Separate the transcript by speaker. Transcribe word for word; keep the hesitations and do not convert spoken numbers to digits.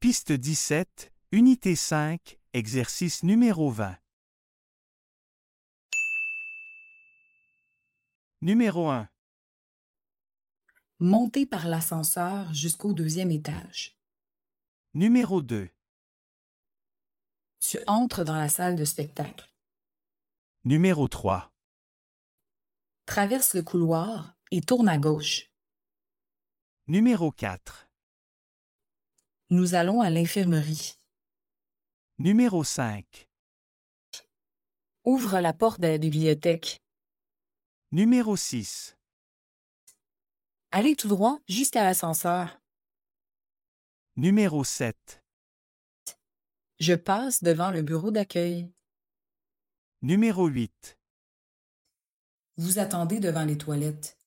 Speaker 1: Piste dix-sept, unité cinq, exercice numéro vingt. Numéro un.
Speaker 2: Monter par l'ascenseur jusqu'au deuxième étage.
Speaker 1: Numéro deux.
Speaker 2: Tu entres dans la salle de spectacle.
Speaker 1: Numéro trois.
Speaker 2: Traverse le couloir et tourne à gauche.
Speaker 1: Numéro quatre.
Speaker 2: Nous allons à l'infirmerie.
Speaker 1: Numéro cinq.
Speaker 2: Ouvre la porte de la bibliothèque.
Speaker 1: Numéro six.
Speaker 2: Allez tout droit jusqu'à l'ascenseur.
Speaker 1: Numéro sept.
Speaker 2: Je passe devant le bureau d'accueil.
Speaker 1: Numéro huit.
Speaker 2: Vous attendez devant les toilettes.